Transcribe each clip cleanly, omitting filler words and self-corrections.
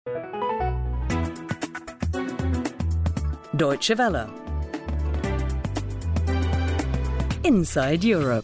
Deutsche Welle. Inside Europe.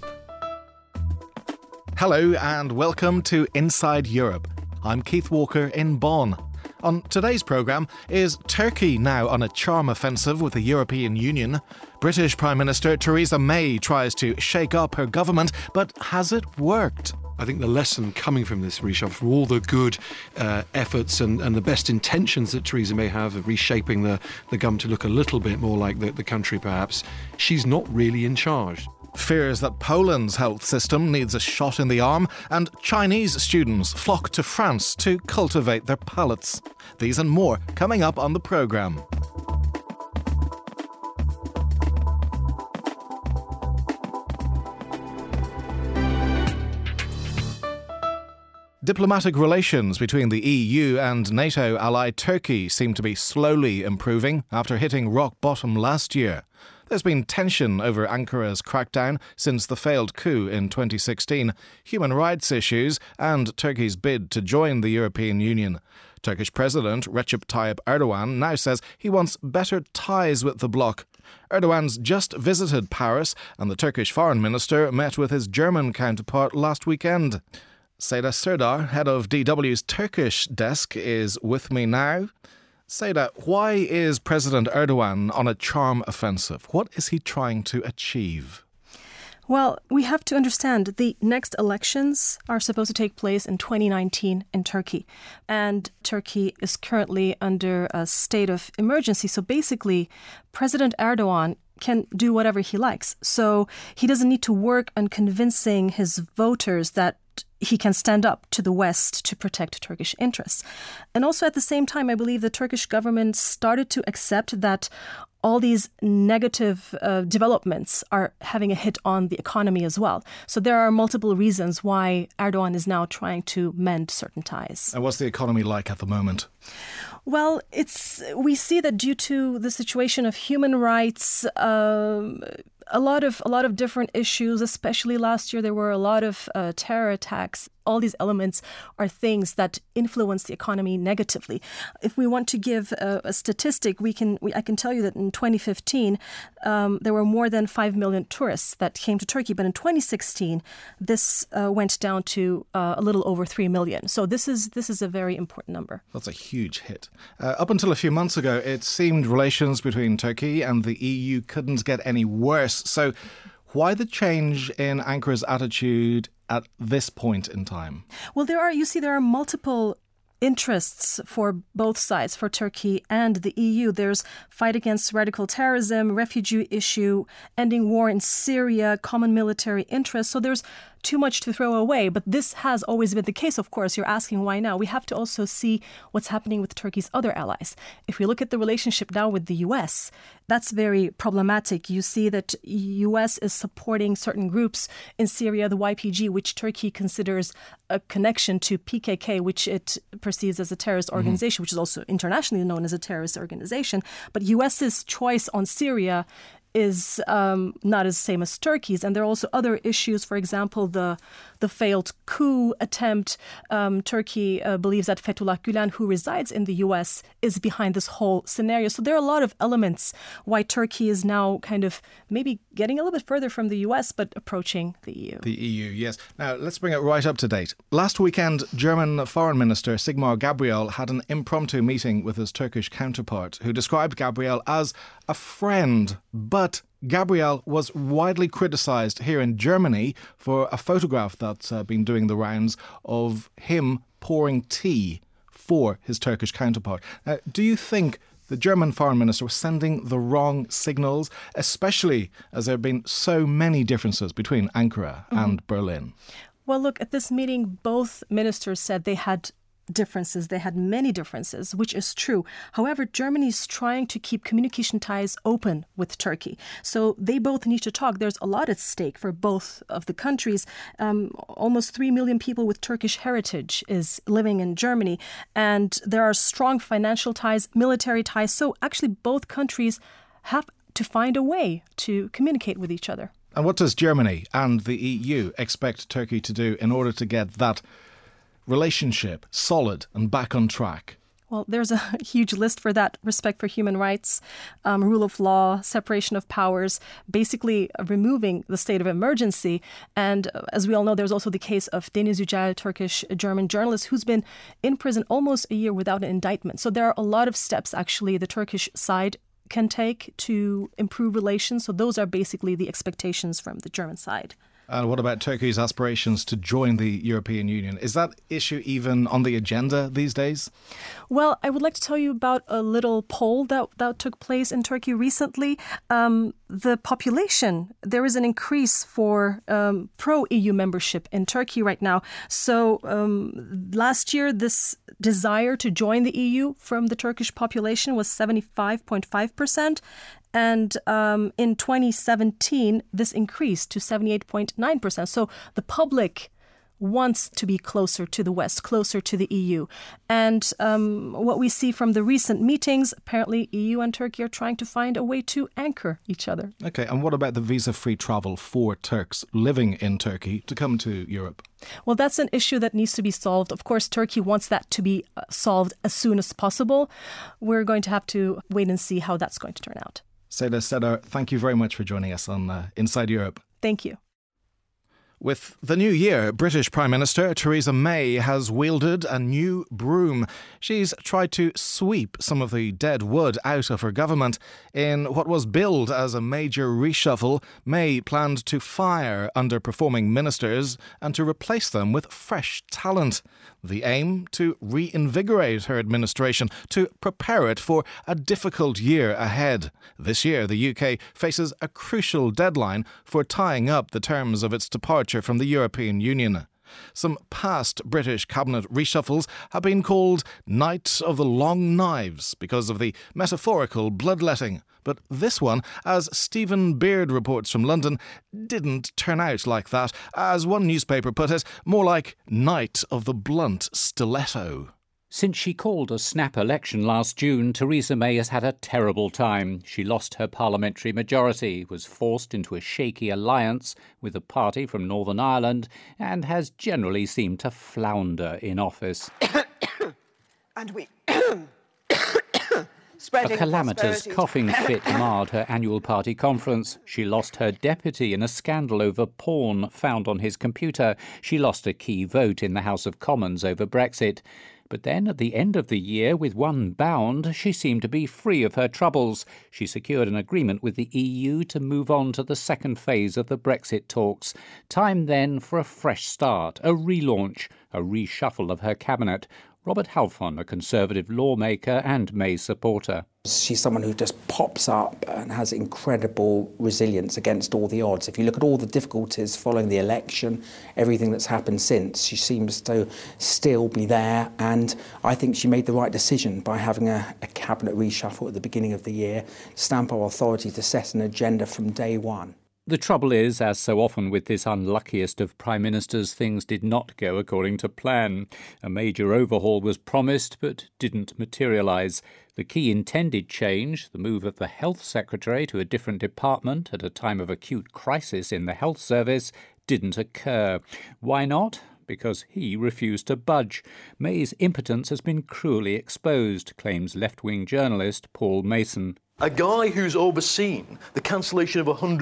Hello and welcome to Inside Europe. I'm Keith Walker in Bonn. On today's programme, is Turkey now on a charm offensive with the European Union? British Prime Minister Theresa May tries to shake up her government, but has it worked? I think the lesson coming from this reshuffle, for all the good efforts and the best intentions that Theresa May have of reshaping the government to look a little bit more like the country perhaps, she's not really in charge. Fears that Poland's health system needs a shot in the arm, and Chinese students flock to France to cultivate their palates. These and more coming up on the programme. Diplomatic relations between the EU and NATO ally Turkey seem to be slowly improving after hitting rock bottom last year. There's been tension over Ankara's crackdown since the failed coup in 2016, human rights issues and Turkey's bid to join the European Union. Turkish President Recep Tayyip Erdogan now says he wants better ties with the bloc. Erdogan's just visited Paris and the Turkish foreign minister met with his German counterpart last weekend. Seda Serdar, head of DW's Turkish desk, is with me now. Seda, why is President Erdogan on a charm offensive? What is he trying to achieve? Well, we have to understand the next elections are supposed to take place in 2019 in Turkey. And Turkey is currently under a state of emergency. So basically, President Erdogan can do whatever he likes. So he doesn't need to work on convincing his voters that he can stand up to the West to protect Turkish interests. And also at the same time, I believe the Turkish government started to accept that all these negative developments are having a hit on the economy as well. So there are multiple reasons why Erdogan is now trying to mend certain ties. And what's the economy like at the moment? Well, we see that due to the situation of human rights, a lot of different issues, especially last year, there were a lot of terror attacks. All these elements are things that influence the economy negatively. If we want to give a statistic, I can tell you that in 2015, there were more than 5 million tourists that came to Turkey. But in 2016, this went down to a little over 3 million. So this is a very important number. That's a huge hit. Up until a few months ago, it seemed relations between Turkey and the EU couldn't get any worse. So why the change in Ankara's attitude at this point in time? Well, there are multiple interests for both sides, for Turkey and the EU. There's fight against radical terrorism, refugee issue, ending war in Syria, common military interests. So there's too much to throw away. But this has always been the case, of course. You're asking why now. We have to also see what's happening with Turkey's other allies. If we look at the relationship now with the U.S., that's very problematic. You see that U.S. is supporting certain groups in Syria, the YPG, which Turkey considers a connection to PKK, which it perceives as a terrorist organization, which is also internationally known as a terrorist organization. But U.S.'s choice on Syria is not as same as Turkey's. And there are also other issues. For example, the failed coup attempt. Turkey believes that Fethullah Gülen, who resides in the U.S., is behind this whole scenario. So there are a lot of elements why Turkey is now kind of maybe getting a little bit further from the U.S., but approaching the EU. The EU, yes. Now, let's bring it right up to date. Last weekend, German Foreign Minister Sigmar Gabriel had an impromptu meeting with his Turkish counterpart, who described Gabriel as a friend, but Gabriel was widely criticised here in Germany for a photograph that's been doing the rounds of him pouring tea for his Turkish counterpart. Do you think the German foreign minister was sending the wrong signals, especially as there have been so many differences between Ankara and Berlin? Well, look, at this meeting, both ministers said they had differences. They had many differences, which is true. However, Germany is trying to keep communication ties open with Turkey. So they both need to talk. There's a lot at stake for both of the countries. Almost 3 million people with Turkish heritage is living in Germany. And there are strong financial ties, military ties. So actually, both countries have to find a way to communicate with each other. And what does Germany and the EU expect Turkey to do in order to get that relationship solid and back on track? Well, there's a huge list for that. Respect for human rights, rule of law, separation of powers, basically removing the state of emergency. And as we all know, there's also the case of Deniz Yücel, Turkish-German journalist, who's been in prison almost a year without an indictment. So there are a lot of steps, actually, the Turkish side can take to improve relations. So those are basically the expectations from the German side. And what about Turkey's aspirations to join the European Union? Is that issue even on the agenda these days? Well, I would like to tell you about a little poll that took place in Turkey recently. The population, there is an increase for pro-EU membership in Turkey right now. So last year, this desire to join the EU from the Turkish population was 75.5%. And in 2017, this increased to 78.9%. So the public wants to be closer to the West, closer to the EU. And what we see from the recent meetings, apparently EU and Turkey are trying to find a way to anchor each other. Okay, and what about the visa-free travel for Turks living in Turkey to come to Europe? Well, that's an issue that needs to be solved. Of course, Turkey wants that to be solved as soon as possible. We're going to have to wait and see how that's going to turn out. Seda Sedar, thank you very much for joining us on Inside Europe. Thank you. With the new year, British Prime Minister Theresa May has wielded a new broom. She's tried to sweep some of the dead wood out of her government. In what was billed as a major reshuffle, May planned to fire underperforming ministers and to replace them with fresh talent. The aim, to reinvigorate her administration, to prepare it for a difficult year ahead. This year, the UK faces a crucial deadline for tying up the terms of its departure from the European Union. Some past British cabinet reshuffles have been called Night of the Long Knives because of the metaphorical bloodletting. But this one, as Stephen Beard reports from London, didn't turn out like that. As one newspaper put it, more like Night of the Blunt Stiletto. Since she called a snap election last June, Theresa May has had a terrible time. She lost her parliamentary majority, was forced into a shaky alliance with a party from Northern Ireland, and has generally seemed to flounder in office. And we... A calamitous coughing fit marred her annual party conference. She lost her deputy in a scandal over porn found on his computer. She lost a key vote in the House of Commons over Brexit. But then, at the end of the year, with one bound, she seemed to be free of her troubles. She secured an agreement with the EU to move on to the second phase of the Brexit talks. Time then for a fresh start, a relaunch, a reshuffle of her cabinet. Robert Halfon, a Conservative lawmaker and May supporter. She's someone who just pops up and has incredible resilience against all the odds. If you look at all the difficulties following the election, everything that's happened since, she seems to still be there. And I think she made the right decision by having a cabinet reshuffle at the beginning of the year, stamp our authority to set an agenda from day one. The trouble is, as so often with this unluckiest of prime ministers, things did not go according to plan. A major overhaul was promised but didn't materialise. The key intended change, the move of the health secretary to a different department at a time of acute crisis in the health service, didn't occur. Why not? Because he refused to budge. May's impotence has been cruelly exposed, claims left-wing journalist Paul Mason. A guy who's overseen the cancellation of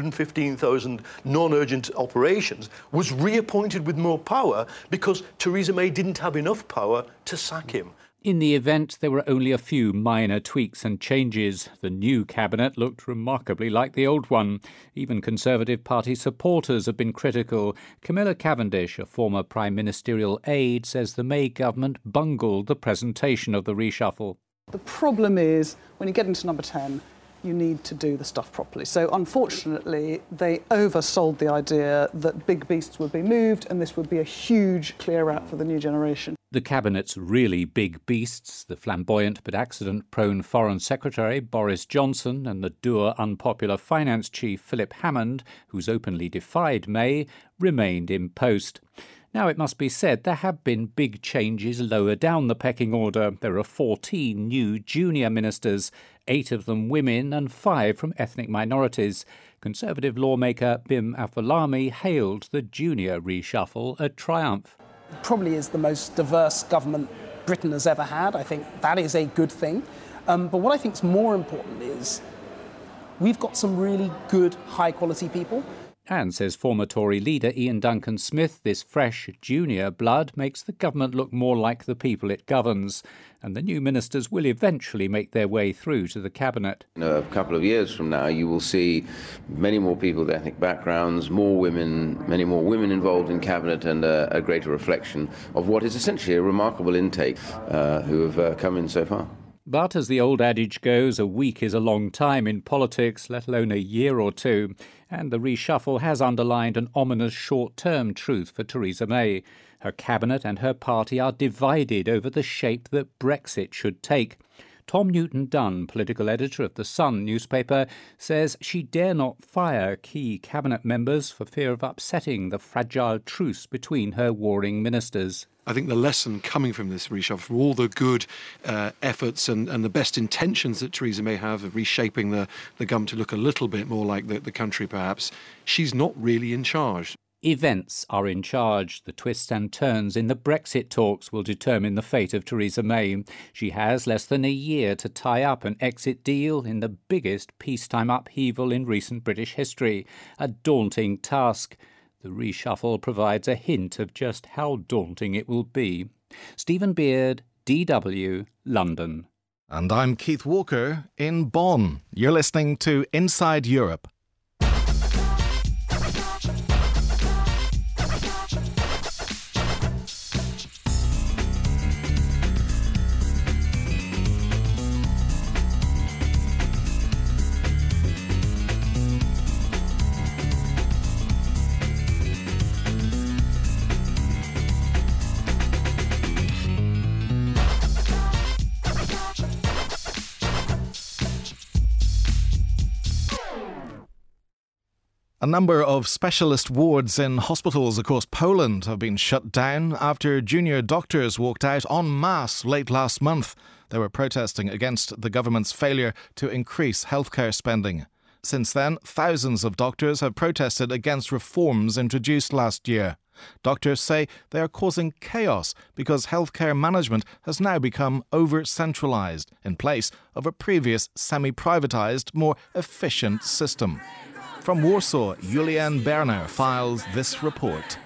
115,000 non-urgent operations was reappointed with more power because Theresa May didn't have enough power to sack him. In the event, there were only a few minor tweaks and changes. The new cabinet looked remarkably like the old one. Even Conservative Party supporters have been critical. Camilla Cavendish, a former prime ministerial aide, says the May government bungled the presentation of the reshuffle. The problem is, when you get into number 10, you need to do the stuff properly. So, unfortunately, they oversold the idea that big beasts would be moved and this would be a huge clear-out for the new generation. The Cabinet's really big beasts, the flamboyant but accident-prone Foreign Secretary Boris Johnson and the dour, unpopular Finance Chief Philip Hammond, who's openly defied May, remained in post. Now, it must be said there have been big changes lower down the pecking order. There are 14 new junior ministers, 8 of them women and 5 from ethnic minorities. Conservative lawmaker Bim Affolami hailed the junior reshuffle a triumph. It probably is the most diverse government Britain has ever had. I think that is a good thing. But what I think is more important is we've got some really good, high-quality people. And, says former Tory leader Ian Duncan Smith, this fresh junior blood makes the government look more like the people it governs. And the new ministers will eventually make their way through to the cabinet. In a couple of years from now, you will see many more people with ethnic backgrounds, many more women involved in cabinet, and a greater reflection of what is essentially a remarkable intake who have come in so far. But as the old adage goes, a week is a long time in politics, let alone a year or two. And the reshuffle has underlined an ominous short-term truth for Theresa May. Her cabinet and her party are divided over the shape that Brexit should take. Tom Newton-Dunn, political editor of The Sun newspaper, says she dare not fire key cabinet members for fear of upsetting the fragile truce between her warring ministers. I think the lesson coming from this reshuffle, for all the good efforts and the best intentions that Theresa May have of reshaping the government to look a little bit more like the country perhaps, she's not really in charge. Events are in charge. The twists and turns in the Brexit talks will determine the fate of Theresa May. She has less than a year to tie up an exit deal in the biggest peacetime upheaval in recent British history. A daunting task. The reshuffle provides a hint of just how daunting it will be. Stephen Beard, DW, London. And I'm Keith Walker in Bonn. You're listening to Inside Europe. A number of specialist wards in hospitals across Poland have been shut down after junior doctors walked out en masse late last month. They were protesting against the government's failure to increase healthcare spending. Since then, thousands of doctors have protested against reforms introduced last year. Doctors say they are causing chaos because healthcare management has now become over-centralised in place of a previous semi-privatised, more efficient system. From Warsaw, Julian Berner files this report.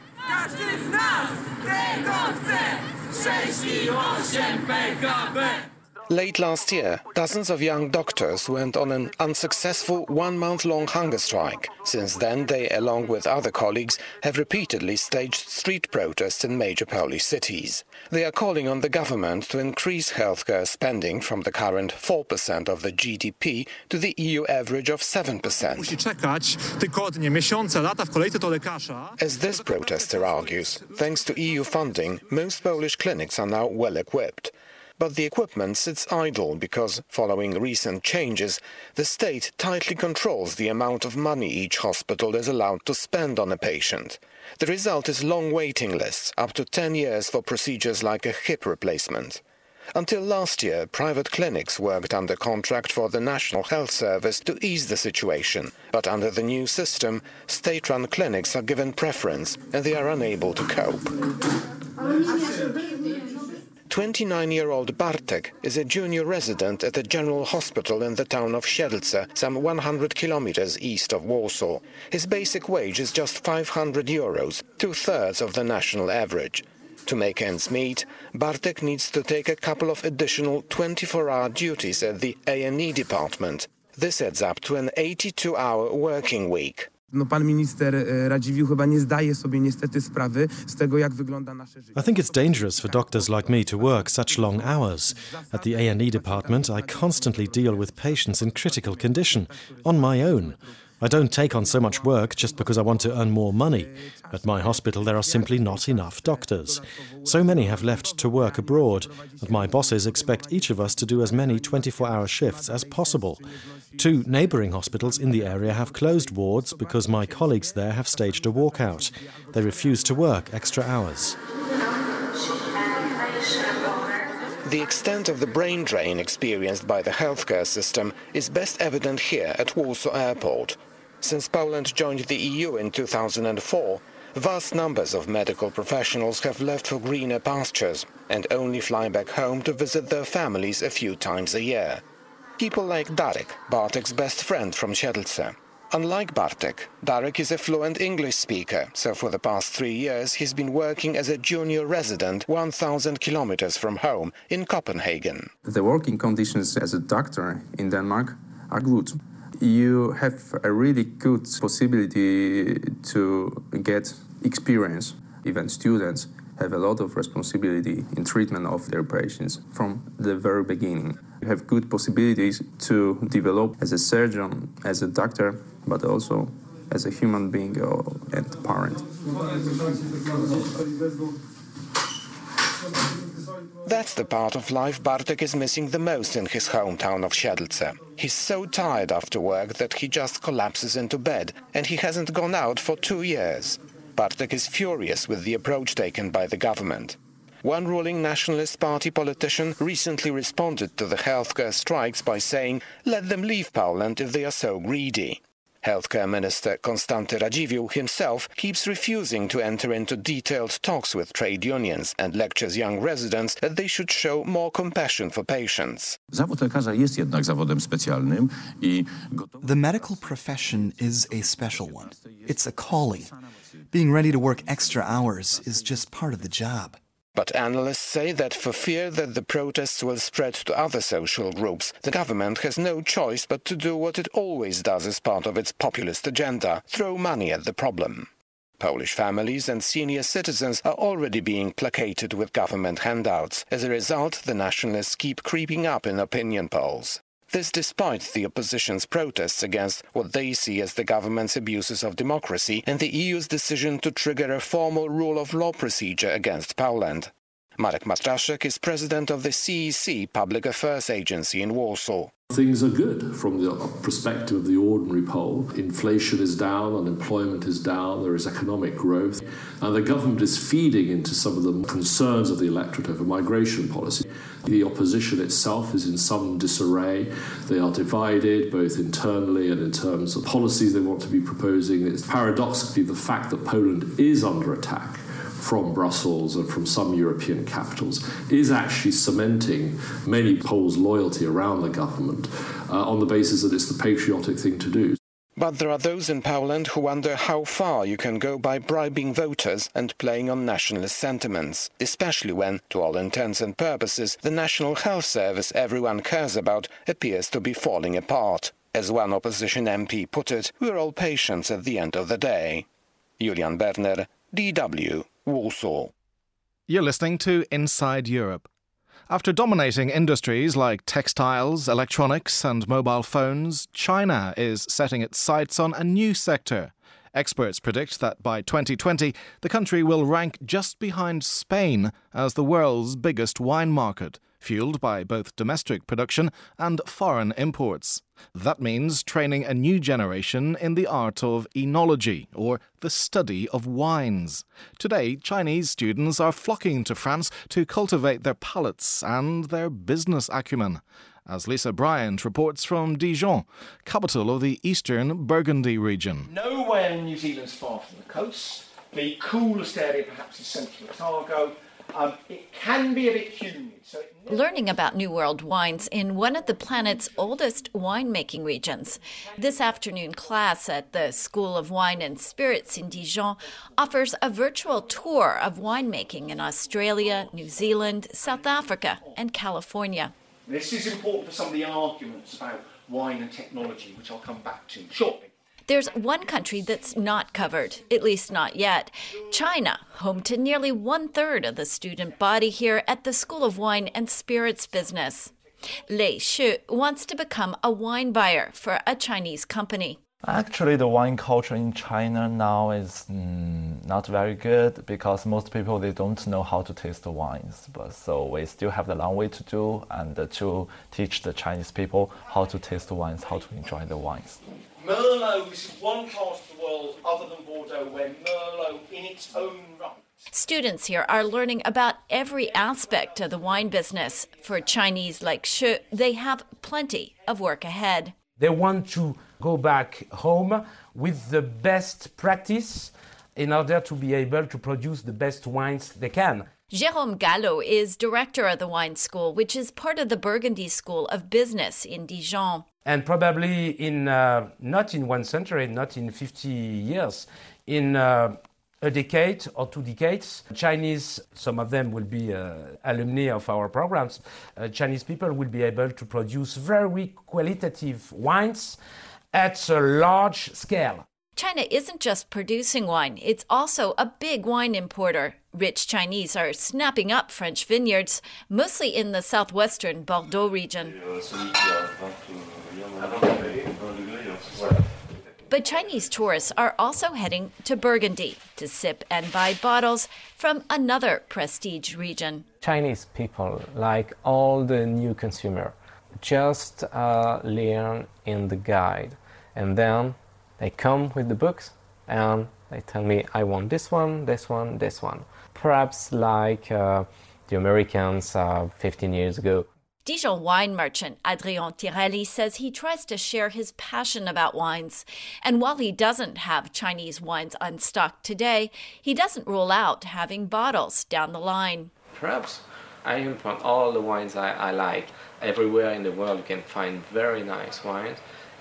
Late last year, dozens of young doctors went on an unsuccessful one-month-long hunger strike. Since then, they, along with other colleagues, have repeatedly staged street protests in major Polish cities. They are calling on the government to increase healthcare spending from the current 4% of the GDP to the EU average of 7%. As this protester argues, thanks to EU funding, most Polish clinics are now well equipped. But the equipment sits idle because, following recent changes, the state tightly controls the amount of money each hospital is allowed to spend on a patient. The result is long waiting lists, up to 10 years for procedures like a hip replacement. Until last year, private clinics worked under contract for the National Health Service to ease the situation. But under the new system, state-run clinics are given preference and they are unable to cope. 29-year-old Bartek is a junior resident at a general hospital in the town of Siedlce, some 100 kilometers east of Warsaw. His basic wage is just 500 euros, two-thirds of the national average. To make ends meet, Bartek needs to take a couple of additional 24-hour duties at the A&E department. This adds up to an 82-hour working week. Pan minister Radziwiłł chyba nie zdaje sobie niestety sprawy z tego, jak wygląda nasze życie. I think it's dangerous for doctors like me to work such long hours. At the A&E department, I constantly deal with patients in critical condition, on my own. I don't take on so much work just because I want to earn more money. At my hospital, there are simply not enough doctors. So many have left to work abroad, and my bosses expect each of us to do as many 24-hour shifts as possible. 2 neighbouring hospitals in the area have closed wards because my colleagues there have staged a walkout. They refuse to work extra hours. The extent of the brain drain experienced by the healthcare system is best evident here at Warsaw Airport. Since Poland joined the EU in 2004, Vast numbers of medical professionals have left for greener pastures and only fly back home to visit their families a few times a year. People like Darek, Bartek's best friend from Siedlce. Unlike Bartek, Darek is a fluent English speaker, so for the past 3 years he's been working as a junior resident 1,000 kilometers from home in Copenhagen. The working conditions as a doctor in Denmark are good. You have a really good possibility to get experience. Even students have a lot of responsibility in treatment of their patients from the very beginning. You have good possibilities to develop as a surgeon, as a doctor, but also as a human being and parent. That's the part of life Bartek is missing the most in his hometown of Siedlce. He's so tired after work that he just collapses into bed, and he hasn't gone out for 2 years. Bartek is furious with the approach taken by the government. One ruling Nationalist Party politician recently responded to the healthcare strikes by saying, "Let them leave Poland if they are so greedy." Healthcare Minister Konstanty Radziwiłł himself keeps refusing to enter into detailed talks with trade unions and lectures young residents that they should show more compassion for patients. Zawód lekarza jest jednak zawodem specjalnym i The medical profession is a special one. It's a calling. Being ready to work extra hours is just part of the job. But analysts say that for fear that the protests will spread to other social groups, the government has no choice but to do what it always does as part of its populist agenda: throw money at the problem. Polish families and senior citizens are already being placated with government handouts. As a result, the nationalists keep creeping up in opinion polls. This despite the opposition's protests against what they see as the government's abuses of democracy and the EU's decision to trigger a formal rule of law procedure against Poland. Marek Matraszek is president of the CEC Public Affairs Agency in Warsaw. Things are good from the perspective of the ordinary poll. Inflation is down, unemployment is down, there is economic growth, and the government is feeding into some of the concerns of the electorate over migration policy. The opposition itself is in some disarray. They are divided both internally and in terms of policies they want to be proposing. It's paradoxically the fact that Poland is under attack from Brussels and from some European capitals is actually cementing many Poles' loyalty around the government on the basis that it's the patriotic thing to do. But there are those in Poland who wonder how far you can go by bribing voters and playing on nationalist sentiments, especially when, to all intents and purposes, the National Health Service everyone cares about appears to be falling apart. As one opposition MP put it, we're all patients at the end of the day. Julian Berner, DW, Warsaw. You're listening to Inside Europe. After dominating industries like textiles, electronics and mobile phones, China is setting its sights on a new sector. Experts predict that by 2020, the country will rank just behind Spain as the world's biggest wine market, fueled by both domestic production and foreign imports. That means training a new generation in the art of enology, or the study of wines. Today, Chinese students are flocking to France to cultivate their palates and their business acumen. As Lisa Bryant reports from Dijon, capital of the eastern Burgundy region. Nowhere in New Zealand's far from the coast. The coolest area perhaps is central Otago. It can be a bit humid. Learning about New World wines in one of the planet's oldest winemaking regions. This afternoon class at the School of Wine and Spirits in Dijon offers a virtual tour of winemaking in Australia, New Zealand, South Africa, and California. This is important for some of the arguments about wine and technology, which I'll come back to shortly. There's one country that's not covered, at least not yet. China, home to nearly 1/3 of the student body here at the School of Wine and Spirits business. Lei Xu wants to become a wine buyer for a Chinese company. Actually, the wine culture in China now is not very good because most people, they don't know how to taste the wines. So we still have the long way to do and to teach the Chinese people how to taste the wines, how to enjoy the wines. Merlot is one part of the world other than Bordeaux where Merlot in its own right. Students here are learning about every aspect of the wine business. For Chinese like Xu, they have plenty of work ahead. They want to go back home with the best practice in order to be able to produce the best wines they can. Jérôme Gallo is director of the wine school, which is part of the Burgundy School of Business in Dijon. And probably not in 1 century, not in 50 years, in a decade or 2 decades, Chinese, some of them will be alumni of our programs, Chinese people will be able to produce very qualitative wines at a large scale. China isn't just producing wine, it's also a big wine importer. Rich Chinese are snapping up French vineyards, mostly in the southwestern Bordeaux region. But Chinese tourists are also heading to Burgundy to sip and buy bottles from another prestige region. Chinese people, like all the new consumer, just learn in the guide, and then they come with the books and they tell me, I want this one, this one, this one. Perhaps like the Americans 15 years ago. Dijon wine merchant Adrien Tirelli says he tries to share his passion about wines. And while he doesn't have Chinese wines on stock today, he doesn't rule out having bottles down the line. Perhaps I import all the wines I like. Everywhere in the world you can find very nice wines.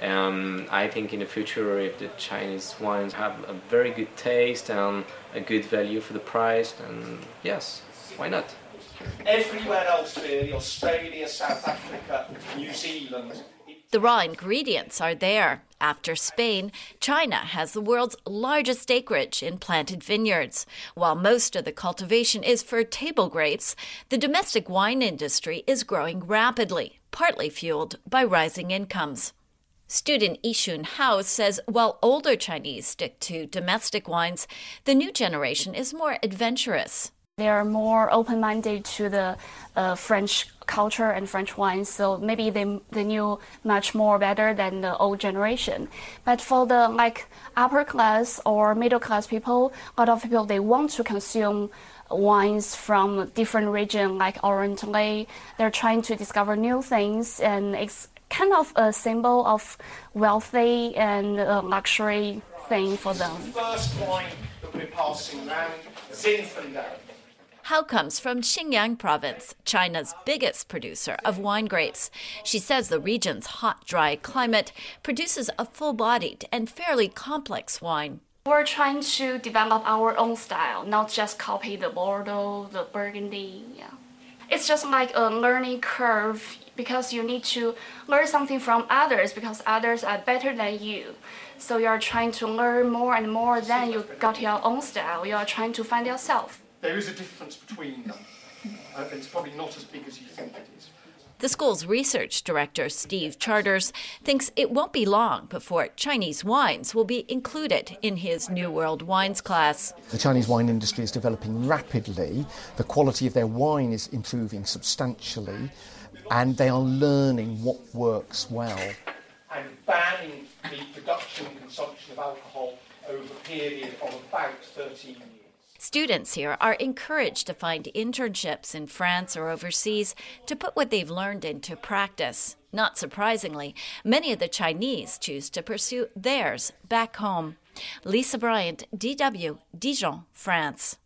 I think in the future, if the Chinese wines have a very good taste and a good value for the price, then yes, why not? Everywhere else, really, Australia, South Africa, New Zealand. The raw ingredients are there. After Spain, China has the world's largest acreage in planted vineyards. While most of the cultivation is for table grapes, the domestic wine industry is growing rapidly, partly fueled by rising incomes. Student Yishun Hao says while older Chinese stick to domestic wines, the new generation is more adventurous. They are more open-minded to the French culture and French wines, so maybe they knew much more better than the old generation. But for the upper class or middle class people, a lot of people, they want to consume wines from different regions like Orientally. They're trying to discover new things, and it's kind of a symbol of wealthy and luxury thing for them. First wine that we're passing around, Zinfandel. Hao comes from Xinjiang province, China's biggest producer of wine grapes. She says the region's hot, dry climate produces a full-bodied and fairly complex wine. We're trying to develop our own style, not just copy the Bordeaux, the Burgundy. Yeah. It's just like a learning curve because you need to learn something from others because others are better than you. So you're trying to learn more and more, then you got your own style. You're trying to find yourself. There is a difference between them. It's probably not as big as you think it is. The school's research director, Steve Charters, thinks it won't be long before Chinese wines will be included in his New World Wines class. The Chinese wine industry is developing rapidly. The quality of their wine is improving substantially, and they are learning what works well. And banning the production and consumption of alcohol over a period of about 13 years. Students here are encouraged to find internships in France or overseas to put what they've learned into practice. Not surprisingly, many of the Chinese choose to pursue theirs back home. Lisa Bryant, DW, Dijon, France.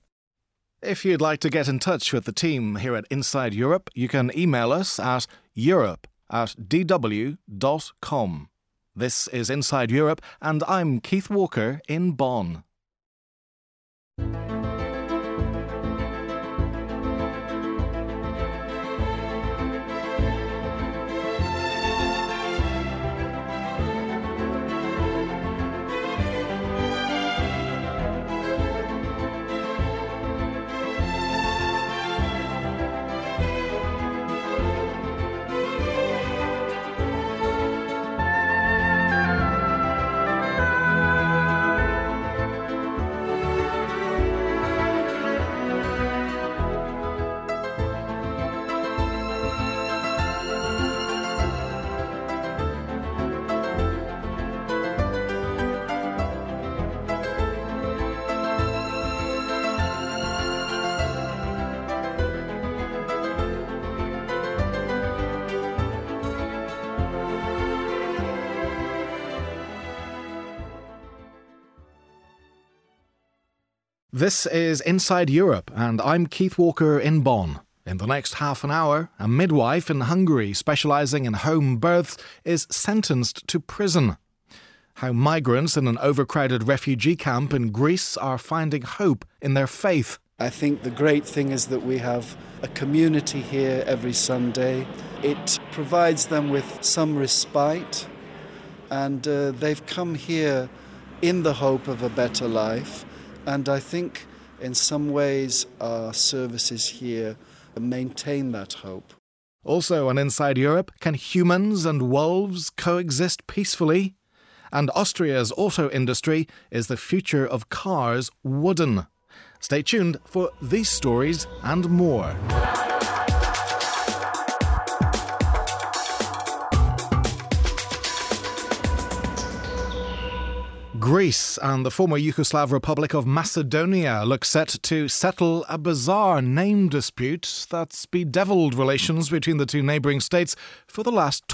If you'd like to get in touch with the team here at Inside Europe, you can email us at europe@dw.com. This is Inside Europe, and I'm Keith Walker in Bonn. This is Inside Europe, and I'm Keith Walker in Bonn. In the next half an hour, a midwife in Hungary specialising in home births is sentenced to prison. How migrants in an overcrowded refugee camp in Greece are finding hope in their faith. I think the great thing is that we have a community here every Sunday. It provides them with some respite, and they've come here in the hope of a better life. And I think in some ways our services here maintain that hope. Also on Inside Europe, can humans and wolves coexist peacefully? And Austria's auto industry, is the future of cars wooden? Stay tuned for these stories and more. Greece and the former Yugoslav Republic of Macedonia look set to settle a bizarre name dispute that's bedeviled relations between the two neighbouring states for the last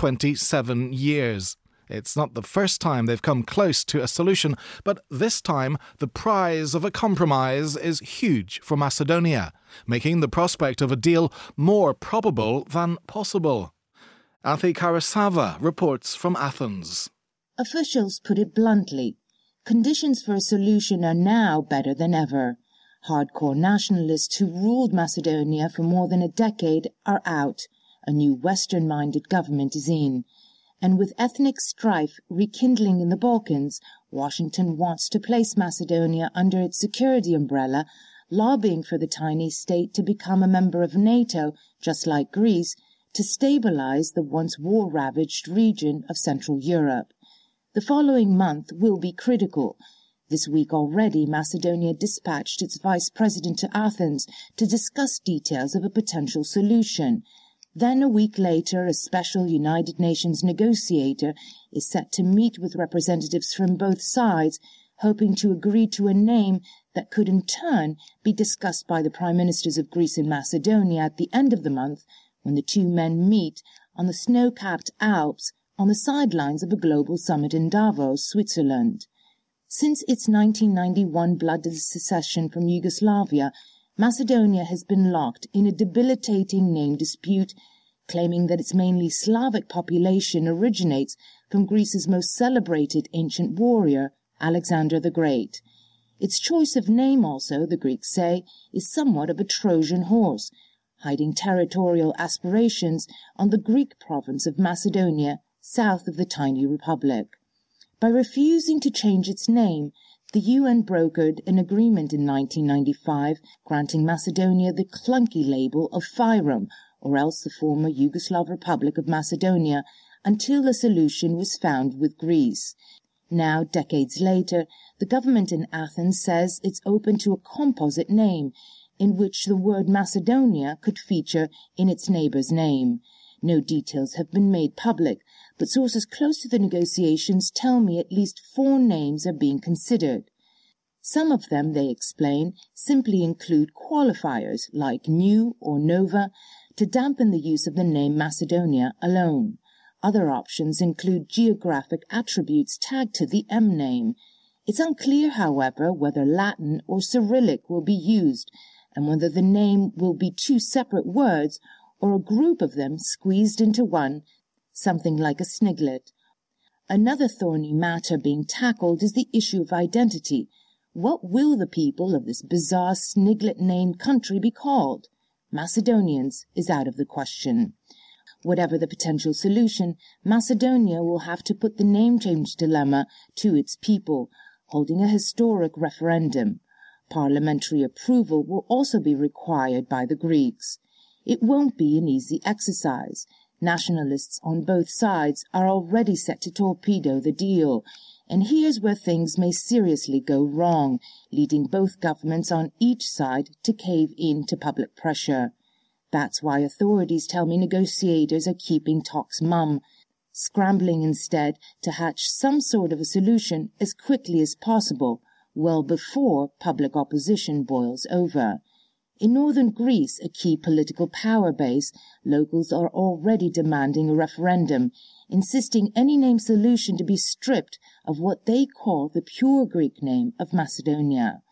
27 years. It's not the first time they've come close to a solution, but this time the prize of a compromise is huge for Macedonia, making the prospect of a deal more probable than possible. Athi Karasava reports from Athens. Officials put it bluntly. Conditions for a solution are now better than ever. Hardcore nationalists who ruled Macedonia for more than a decade are out. A new Western-minded government is in. And with ethnic strife rekindling in the Balkans, Washington wants to place Macedonia under its security umbrella, lobbying for the tiny state to become a member of NATO, just like Greece, to stabilize the once war-ravaged region of Central Europe. The following month will be critical. This week already, Macedonia dispatched its vice president to Athens to discuss details of a potential solution. Then a week later, a special United Nations negotiator is set to meet with representatives from both sides, hoping to agree to a name that could in turn be discussed by the prime ministers of Greece and Macedonia at the end of the month, when the two men meet on the snow-capped Alps on the sidelines of a global summit in Davos, Switzerland. Since its 1991 bloody secession from Yugoslavia, Macedonia has been locked in a debilitating name dispute, claiming that its mainly Slavic population originates from Greece's most celebrated ancient warrior, Alexander the Great. Its choice of name also, the Greeks say, is somewhat of a Trojan horse, hiding territorial aspirations on the Greek province of Macedonia, south of the tiny republic. By refusing to change its name, the UN brokered an agreement in 1995 granting Macedonia the clunky label of FYROM, or else the former Yugoslav Republic of Macedonia, until a solution was found with Greece. Now, decades later, the government in Athens says it's open to a composite name, in which the word Macedonia could feature in its neighbour's name. No details have been made public, but sources close to the negotiations tell me at least 4 names are being considered. Some of them, they explain, simply include qualifiers like new or nova to dampen the use of the name Macedonia alone. Other options include geographic attributes tagged to the M name. It's unclear, however, whether Latin or Cyrillic will be used, and whether the name will be 2 separate words or a group of them squeezed into one, something like a sniglet. Another thorny matter being tackled is the issue of identity. What will the people of this bizarre sniglet-named country be called? Macedonians is out of the question. Whatever the potential solution, Macedonia will have to put the name change dilemma to its people, holding a historic referendum. Parliamentary approval will also be required by the Greeks. It won't be an easy exercise. Nationalists on both sides are already set to torpedo the deal, and here's where things may seriously go wrong, leading both governments on each side to cave in to public pressure. That's why authorities tell me negotiators are keeping talks mum, scrambling instead to hatch some sort of a solution as quickly as possible, well before public opposition boils over. In northern Greece, a key political power base, locals are already demanding a referendum, insisting any name solution to be stripped of what they call the pure Greek name of Macedonia.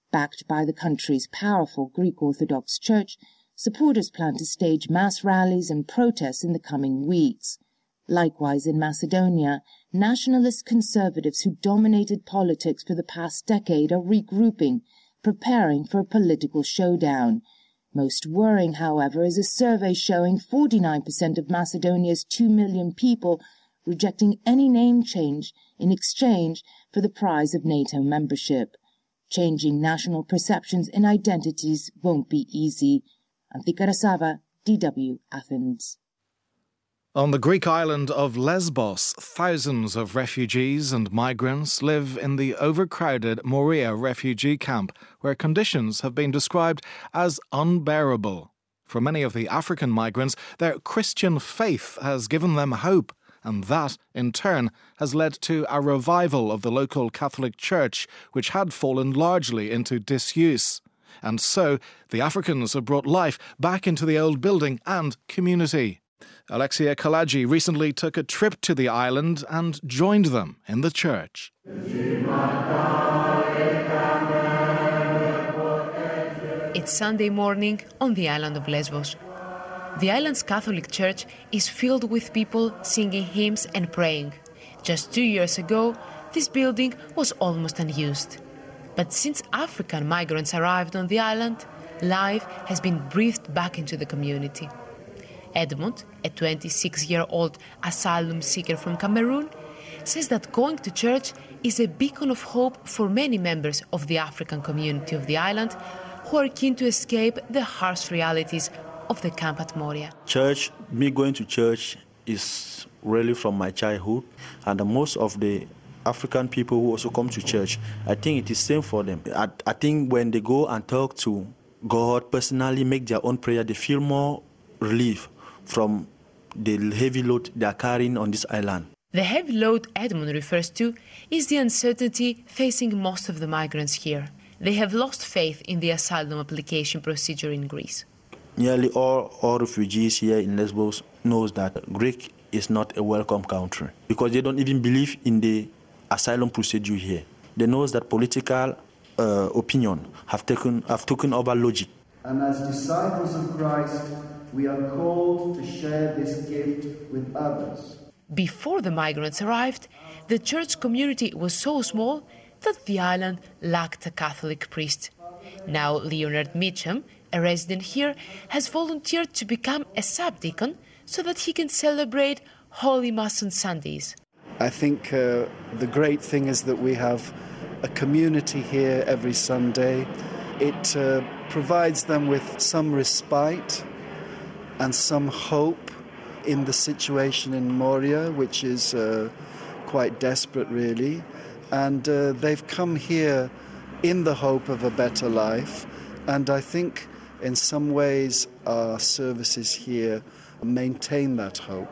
Backed by the country's powerful Greek Orthodox Church, supporters plan to stage mass rallies and protests in the coming weeks. Likewise, in Macedonia, nationalist conservatives who dominated politics for the past decade are regrouping, preparing for a political showdown. Most worrying, however, is a survey showing 49% of Macedonia's 2 million people rejecting any name change in exchange for the prize of NATO membership. Changing national perceptions and identities won't be easy. Antika Rasava, DW, Athens. On the Greek island of Lesbos, thousands of refugees and migrants live in the overcrowded Moria refugee camp, where conditions have been described as unbearable. For many of the African migrants, their Christian faith has given them hope, and that, in turn, has led to a revival of the local Catholic Church, which had fallen largely into disuse. And so, the Africans have brought life back into the old building and community. Alexia Kalagi recently took a trip to the island and joined them in the church. It's Sunday morning on the island of Lesbos. The island's Catholic Church is filled with people singing hymns and praying. Just 2 years ago, this building was almost unused. But since African migrants arrived on the island, life has been breathed back into the community. Edmund, a 26-year-old asylum seeker from Cameroon, says that going to church is a beacon of hope for many members of the African community of the island who are keen to escape the harsh realities of the camp at Moria. Me going to church is really from my childhood, and most of the African people who also come to church, I think it is same for them. I think when they go and talk to God personally, make their own prayer, they feel more relief from the heavy load they are carrying on this island. The heavy load Edmund refers to is the uncertainty facing most of the migrants here. They have lost faith in the asylum application procedure in Greece. Nearly all refugees here in Lesbos knows that Greece is not a welcome country because they don't even believe in the asylum procedure here. They know that political opinion have taken over logic. And as disciples of Christ, we are called to share this gift with others. Before the migrants arrived, the church community was so small that the island lacked a Catholic priest. Now Leonard Mitchum, a resident here, has volunteered to become a subdeacon so that he can celebrate Holy Mass on Sundays. I think the great thing is that we have a community here every Sunday. It provides them with some respite and some hope in the situation in Moria, which is quite desperate, really. And they've come here in the hope of a better life. And I think in some ways our services here maintain that hope.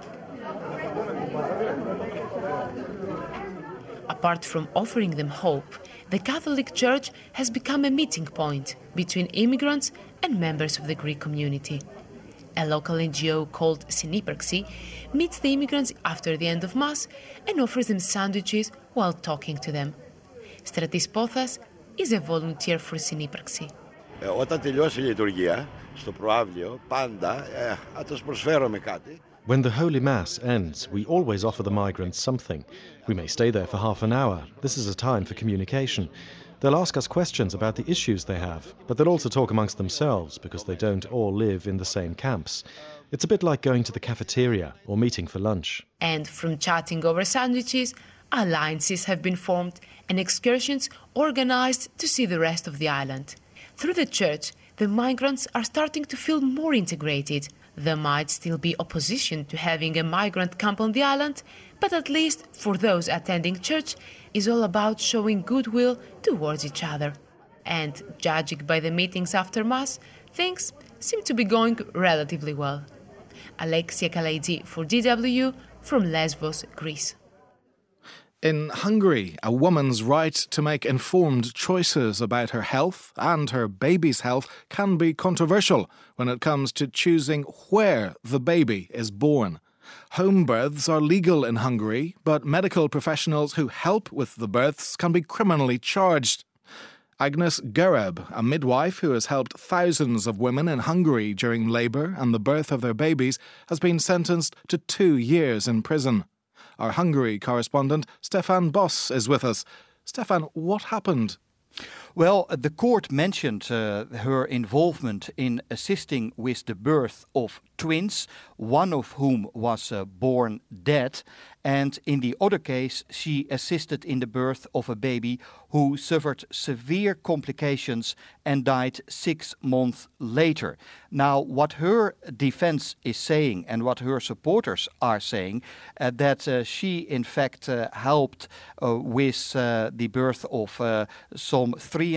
Apart from offering them hope, the Catholic Church has become a meeting point between immigrants and members of the Greek community. A local NGO called Synipraxi meets the immigrants after the end of Mass and offers them sandwiches while talking to them. Stratis Pothas is a volunteer for Synipraxi. Όταν τελειώσει η λειτουργία στο προαύλιο, πάντα θα τους προσφέρουμε κάτι. When the Holy Mass ends, we always offer the migrants something. We may stay there for half an hour. This is a time for communication. They'll ask us questions about the issues they have, but they'll also talk amongst themselves because they don't all live in the same camps. It's a bit like going to the cafeteria or meeting for lunch. And from chatting over sandwiches, alliances have been formed and excursions organized to see the rest of the island. Through the church, the migrants are starting to feel more integrated. There might still be opposition to having a migrant camp on the island, but at least for those attending church, it's all about showing goodwill towards each other. And judging by the meetings after Mass, things seem to be going relatively well. Alexia Kalagi for DW from Lesbos, Greece. In Hungary, a woman's right to make informed choices about her health and her baby's health can be controversial when it comes to choosing where the baby is born. Home births are legal in Hungary, but medical professionals who help with the births can be criminally charged. Agnes Gereb, a midwife who has helped thousands of women in Hungary during labour and the birth of their babies, has been sentenced to 2 years in prison. Our Hungary correspondent Stefan Boss is with us. Stefan, what happened? Well, the court mentioned her involvement in assisting with the birth of twins, one of whom was born dead, and in the other case she assisted in the birth of a baby who suffered severe complications and died 6 months later. Now, what her defense is saying and what her supporters are saying, that she in fact helped with the birth of some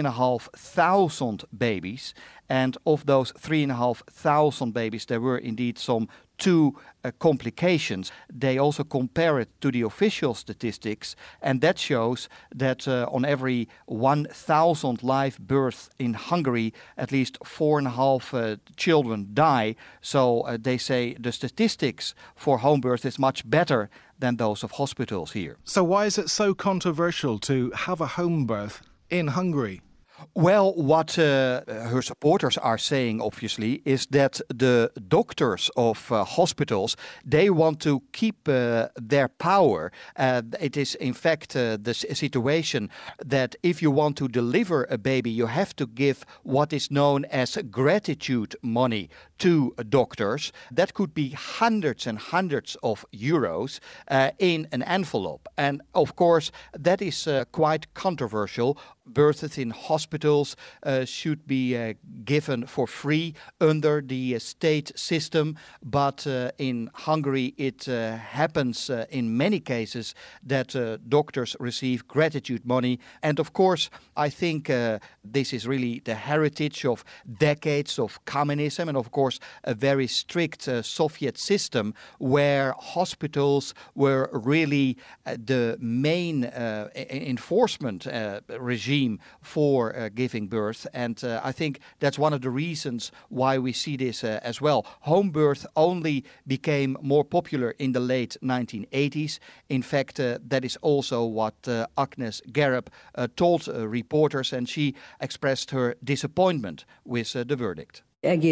3,500 babies, and of those 3,500 babies there were indeed some 2 complications. They also compare it to the official statistics, and that shows that on every 1,000 live births in Hungary, at least 4.5 children die. So they say the statistics for home birth is much better than those of hospitals here. So why is it so controversial to have a home birth in Hungary? Well, what her supporters are saying, obviously, is that the doctors of hospitals, they want to keep their power. It is, in fact, the situation that if you want to deliver a baby, you have to give what is known as gratitude money to doctors. That could be hundreds and hundreds of euros in an envelope. And, of course, that is quite controversial. Births in hospitals should be given for free under the state system, but in Hungary it happens in many cases that doctors receive gratitude money. And of course, I think this is really the heritage of decades of communism and of course a very strict Soviet system where hospitals were really the main enforcement regime for giving birth, and I think that's one of the reasons why we see this as well. Home birth only became more popular in the late 1980s. In fact, that is also what Agnes Gereb told reporters, and she expressed her disappointment with the verdict.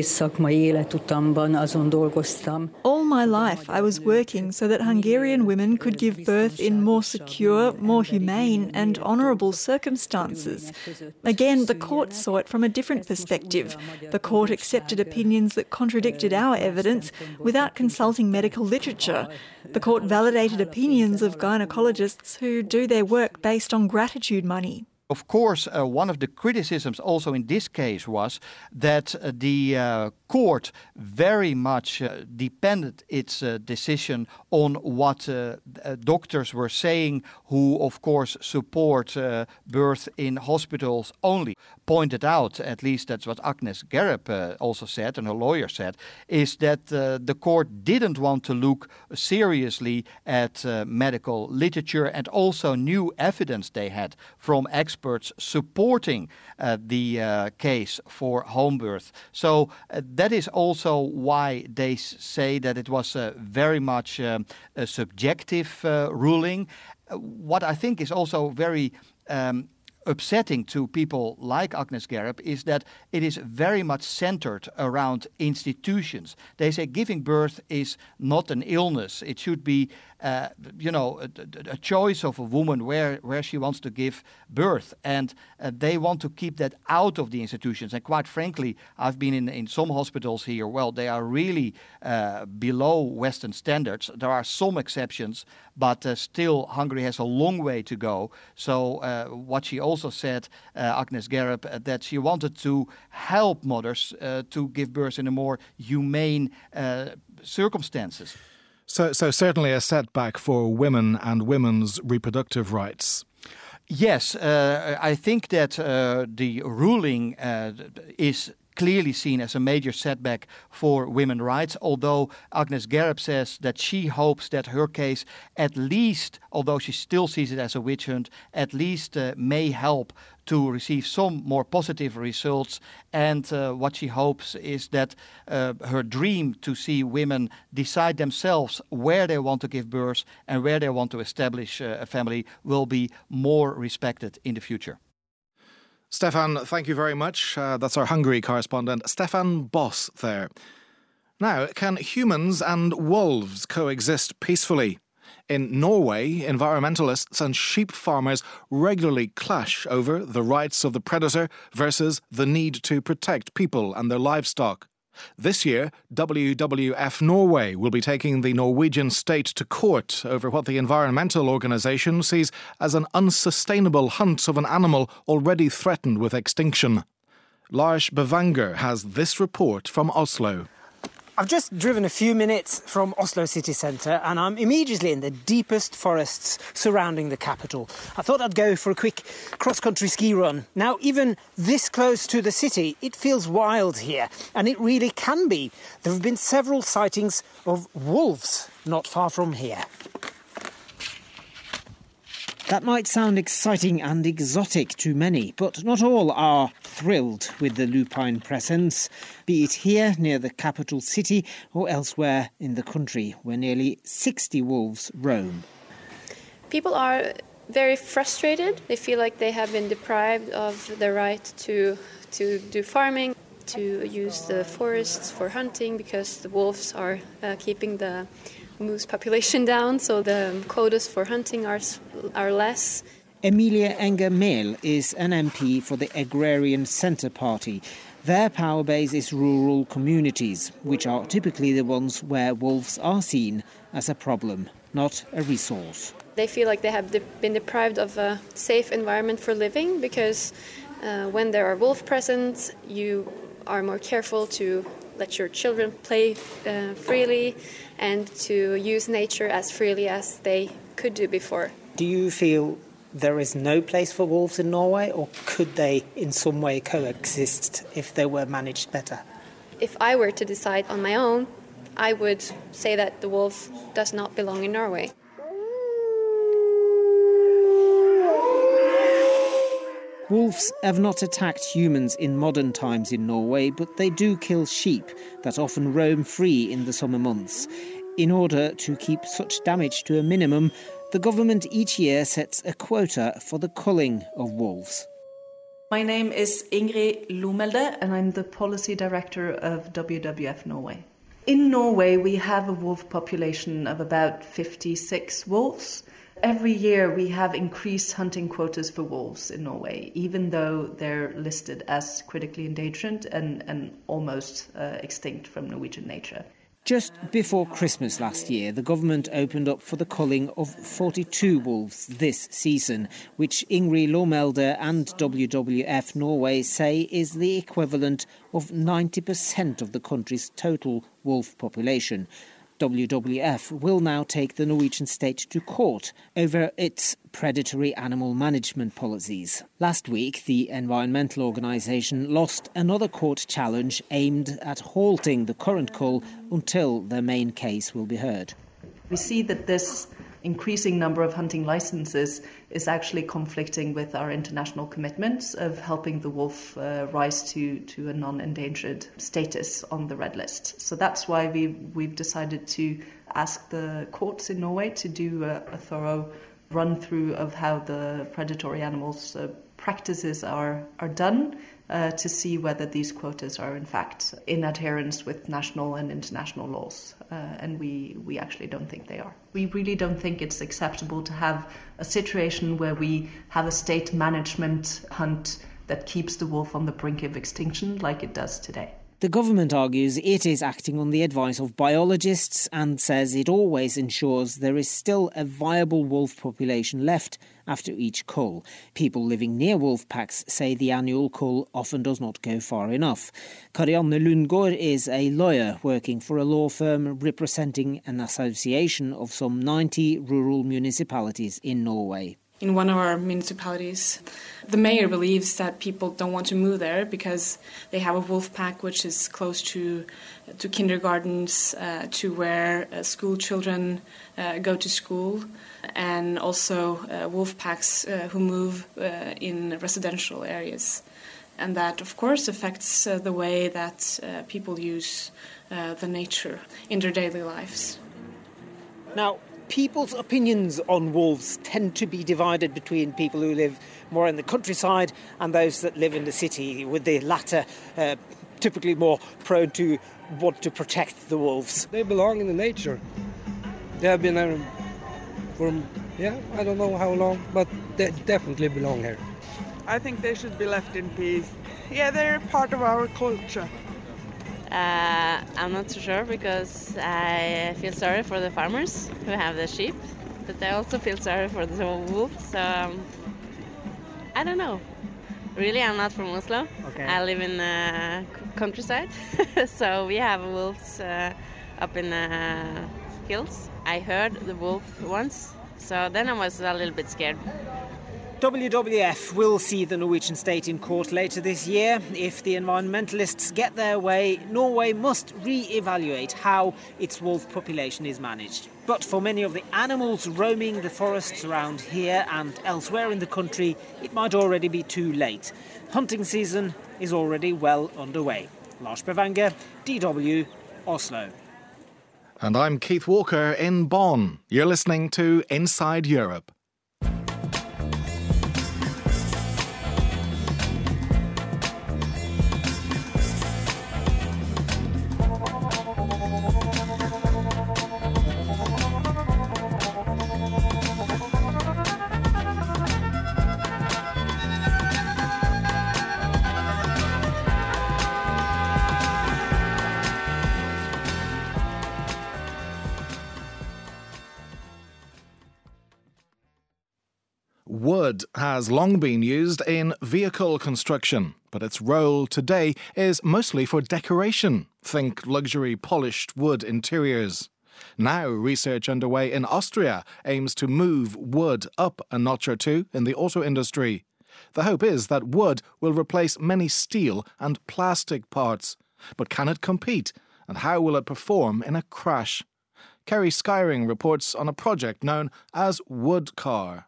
All my life I was working so that Hungarian women could give birth in more secure, more humane and honourable circumstances. Again, the court saw it from a different perspective. The court accepted opinions that contradicted our evidence without consulting medical literature. The court validated opinions of gynecologists who do their work based on gratitude money. Of course, one of the criticisms also in this case was that the court very much depended its decision on what doctors were saying, who of course support birth in hospitals only. Pointed out, at least that's what Agnes Gereb also said, and her lawyer said, is that the court didn't want to look seriously at medical literature and also new evidence they had from experts supporting the case for home birth. So that is also why they say that it was very much a subjective ruling. What I think is also very upsetting to people like Agnes Gereb is that it is very much centered around institutions. They say giving birth is not an illness. It should be a choice of a woman where she wants to give birth, and they want to keep that out of the institutions. And quite frankly, I've been in some hospitals here. Well, they are really below Western standards. There are some exceptions, but still Hungary has a long way to go. So what she also said, Agnes Gereb, that she wanted to help mothers to give birth in a more humane circumstances. So certainly a setback for women and women's reproductive rights. Yes, I think that the ruling is clearly seen as a major setback for women's rights, although Agnes Gereb says that she hopes that her case at least, although she still sees it as a witch hunt, at least may help to receive some more positive results. And what she hopes is that her dream to see women decide themselves where they want to give birth and where they want to establish a family will be more respected in the future. Stefan, thank you very much. That's our Hungary correspondent, Stefan Boss there. Now, can humans and wolves coexist peacefully? In Norway, environmentalists and sheep farmers regularly clash over the rights of the predator versus the need to protect people and their livestock. This year, WWF Norway will be taking the Norwegian state to court over what the environmental organisation sees as an unsustainable hunt of an animal already threatened with extinction. Lars Bevanger has this report from Oslo. I've just driven a few minutes from Oslo city centre and I'm immediately in the deepest forests surrounding the capital. I thought I'd go for a quick cross-country ski run. Now, even this close to the city, it feels wild here, and it really can be. There have been several sightings of wolves not far from here. That might sound exciting and exotic to many, but not all are thrilled with the lupine presence, be it here near the capital city or elsewhere in the country, where nearly 60 wolves roam. People are very frustrated. They feel like they have been deprived of the right to do farming, to use the forests for hunting, because the wolves are keeping the moose population down, so the quotas for hunting are less. Emilie Enger Mehl is an MP for the Agrarian Centre Party. Their power base is rural communities, which are typically the ones where wolves are seen as a problem, not a resource. They feel like they have been deprived of a safe environment for living, because when there are wolves present, you are more careful to let your children play freely and to use nature as freely as they could do before. Do you feel there is no place for wolves in Norway, or could they in some way coexist if they were managed better? If I were to decide on my own, I would say that the wolf does not belong in Norway. Wolves have not attacked humans in modern times in Norway, but they do kill sheep that often roam free in the summer months. In order to keep such damage to a minimum, the government each year sets a quota for the culling of wolves. My name is Ingrid Lomelde and I'm the Policy Director of WWF Norway. In Norway we have a wolf population of about 56 wolves. Every year we have increased hunting quotas for wolves in Norway, even though they're listed as critically endangered and almost extinct from Norwegian nature. Just before Christmas last year, the government opened up for the culling of 42 wolves this season, which Ingrid Lomelde and WWF Norway say is the equivalent of 90% of the country's total wolf population. WWF will now take the Norwegian state to court over its predatory animal management policies. Last week, the environmental organisation lost another court challenge aimed at halting the current cull until their main case will be heard. We see that this increasing number of hunting licenses is actually conflicting with our international commitments of helping the wolf rise to a non-endangered status on the red list. So that's why we've decided to ask the courts in Norway to do a thorough run-through of how the predatory animals practices are done, to see whether these quotas are in fact in adherence with national and international laws. And we actually don't think they are. We really don't think it's acceptable to have a situation where we have a state management hunt that keeps the wolf on the brink of extinction like it does today. The government argues it is acting on the advice of biologists and says it always ensures there is still a viable wolf population left after each cull. People living near wolf packs say the annual cull often does not go far enough. Karianne Lundgaard is a lawyer working for a law firm representing an association of some 90 rural municipalities in Norway. In one of our municipalities, the mayor believes that people don't want to move there because they have a wolf pack which is close to kindergartens, to where school children go to school, and also wolf packs who move in residential areas. And that, of course, affects the way that people use the nature in their daily lives. Now, people's opinions on wolves tend to be divided between people who live more in the countryside and those that live in the city, with the latter typically more prone to want to protect the wolves. They belong in the nature. They have been there for, I don't know how long, but they definitely belong here. I think they should be left in peace. Yeah, they're part of our culture. I'm not so sure, because I feel sorry for the farmers who have the sheep, but I also feel sorry for the wolves, so I don't know. Really, I'm not from Oslo. Okay. I live in the countryside, so we have wolves up in the hills. I heard the wolf once, so then I was a little bit scared. WWF will see the Norwegian state in court later this year. If the environmentalists get their way, Norway must re-evaluate how its wolf population is managed. But for many of the animals roaming the forests around here and elsewhere in the country, it might already be too late. Hunting season is already well underway. Lars Bevanger, DW, Oslo. And I'm Keith Walker in Bonn. You're listening to Inside Europe. Wood has long been used in vehicle construction, but its role today is mostly for decoration. Think luxury polished wood interiors. Now, research underway in Austria aims to move wood up a notch or two in the auto industry. The hope is that wood will replace many steel and plastic parts. But can it compete? And how will it perform in a crash? Kerry Skyring reports on a project known as Woodcar.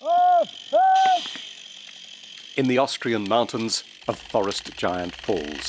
In the Austrian mountains, a forest giant falls.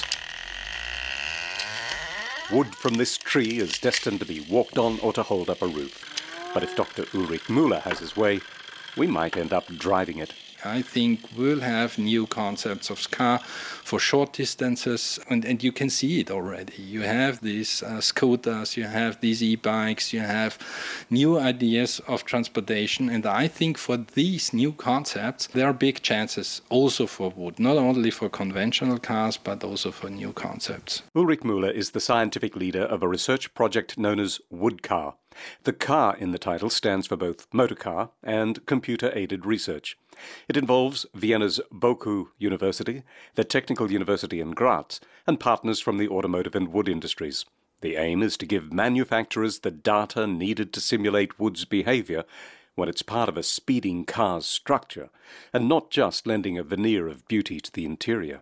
Wood from this tree is destined to be walked on or to hold up a roof. But if Dr. Ulrich Müller has his way, we might end up driving it. I think we'll have new concepts of car for short distances, and you can see it already. You have these scooters, you have these e-bikes, you have new ideas of transportation, and I think for these new concepts there are big chances also for wood, not only for conventional cars but also for new concepts. Ulrich Müller is the scientific leader of a research project known as Woodcar. The car in the title stands for both motorcar and computer-aided research. It involves Vienna's Boku University, the Technical University in Graz, and partners from the automotive and wood industries. The aim is to give manufacturers the data needed to simulate wood's behavior when it's part of a speeding car's structure, and not just lending a veneer of beauty to the interior.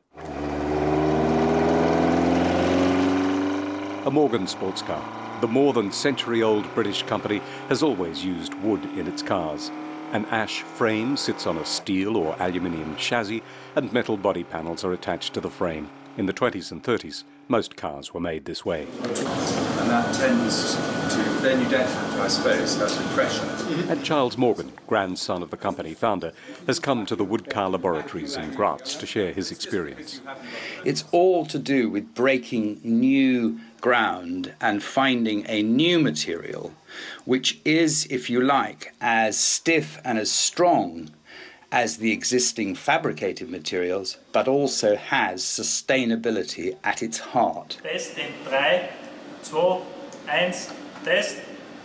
A Morgan sports car. The more than century-old British company has always used wood in its cars. An ash frame sits on a steel or aluminium chassis, and metal body panels are attached to the frame. In the 20s and 30s, most cars were made this way. And that tends to, then you don't have to, I suppose, have some pressure. And Charles Morgan, grandson of the company founder, has come to the Woodcar laboratories in Graz to share his experience. It's all to do with breaking new ground and finding a new material which is, if you like, as stiff and as strong as the existing fabricated materials, but also has sustainability at its heart. Test in 3, 2, 1, test.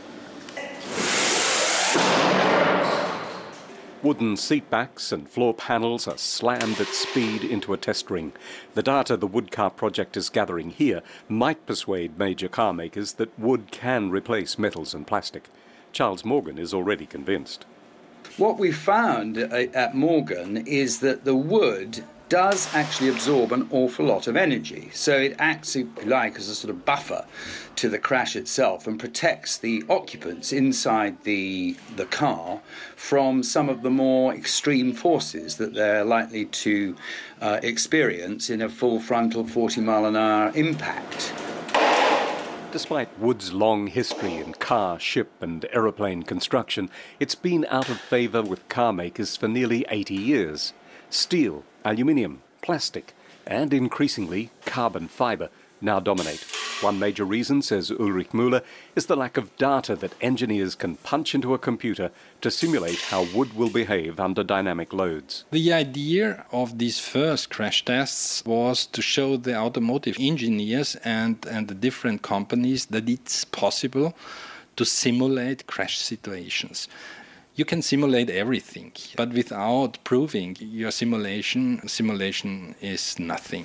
Wooden seatbacks and floor panels are slammed at speed into a test ring. The data the Woodcar project is gathering here might persuade major car makers that wood can replace metals and plastic. Charles Morgan is already convinced. What we found at Morgan is that the wood does actually absorb an awful lot of energy. So it acts, if you like, as a sort of buffer to the crash itself and protects the occupants inside the car from some of the more extreme forces that they're likely to experience in a full frontal 40-mile-an-hour impact. Despite Wood's long history in car, ship and aeroplane construction, it's been out of favour with car makers for nearly 80 years. Steel, aluminium, plastic and increasingly carbon fibre now dominate. One major reason, says Ulrich Müller, is the lack of data that engineers can punch into a computer to simulate how wood will behave under dynamic loads. The idea of these first crash tests was to show the automotive engineers and the different companies that it's possible to simulate crash situations. You can simulate everything, but without proving your simulation is nothing.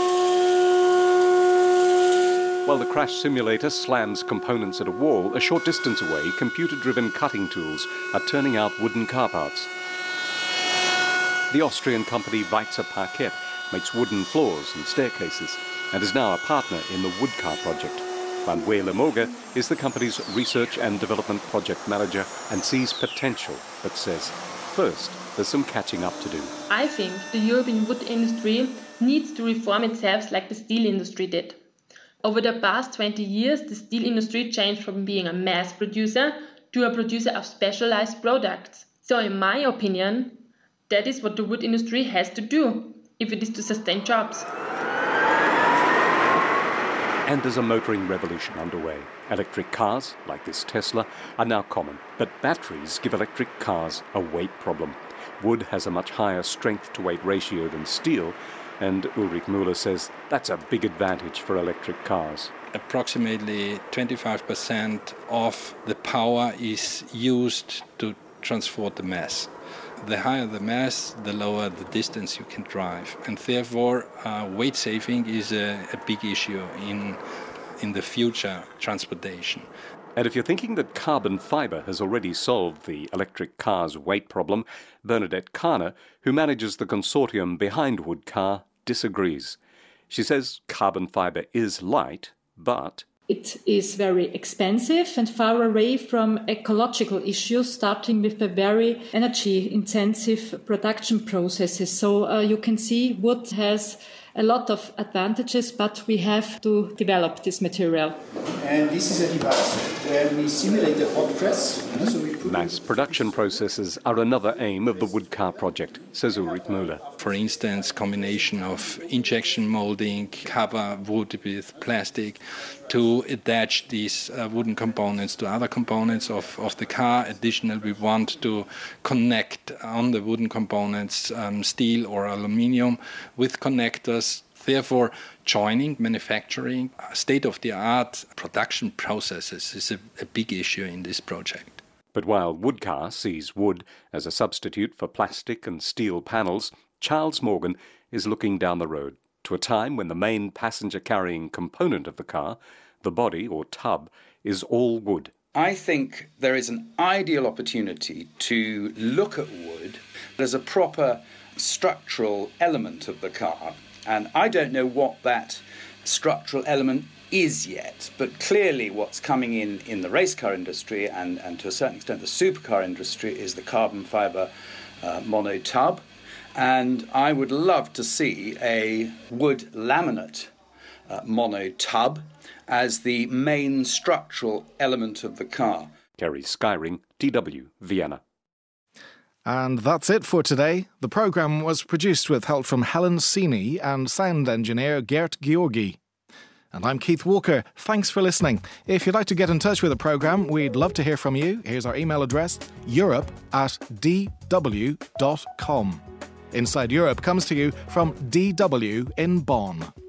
While the crash simulator slams components at a wall, a short distance away, computer-driven cutting tools are turning out wooden car parts. The Austrian company Weitzer Parkett makes wooden floors and staircases and is now a partner in the Wood Car project. Manuela Moga is the company's research and development project manager and sees potential, but says, first, there's some catching up to do. I think the European wood industry needs to reform itself like the steel industry did. Over the past 20 years, the steel industry changed from being a mass producer to a producer of specialized products. So in my opinion, that is what the wood industry has to do, if it is to sustain jobs. And there's a motoring revolution underway. Electric cars, like this Tesla, are now common, but batteries give electric cars a weight problem. Wood has a much higher strength-to-weight ratio than steel, and Ulrich Müller says that's a big advantage for electric cars. Approximately 25% of the power is used to transport the mass. The higher the mass, the lower the distance you can drive. And therefore, weight saving is a big issue in the future transportation. And if you're thinking that carbon fibre has already solved the electric car's weight problem, Bernadette Kahner, who manages the consortium behind Wood Car, disagrees. She says carbon fibre is light, but it is very expensive and far away from ecological issues, starting with a very energy-intensive production processes. So you can see wood has a lot of advantages, but we have to develop this material. And this is a device where we simulate a hot press. Mass production processes are another aim of the Wood Car project, says Ulrich Müller. For instance, combination of injection molding, cover wood with plastic to attach these wooden components to other components of the car. Additionally, we want to connect on the wooden components steel or aluminium with connectors. Therefore, joining manufacturing, state-of-the-art production processes is a big issue in this project. But while Wood Car sees wood as a substitute for plastic and steel panels, Charles Morgan is looking down the road to a time when the main passenger-carrying component of the car, the body or tub, is all wood. I think there is an ideal opportunity to look at wood as a proper structural element of the car. And I don't know what that structural element is yet, but clearly what's coming in the race car industry and to a certain extent the supercar industry is the carbon fibre mono tub. And I would love to see a wood laminate mono tub as the main structural element of the car. Kerry Skyring, DW, Vienna. And that's it for today. The programme was produced with help from Helen Sini and sound engineer Gert Georgi. And I'm Keith Walker. Thanks for listening. If you'd like to get in touch with the programme, we'd love to hear from you. Here's our email address, europe@dw.com. Inside Europe comes to you from DW in Bonn.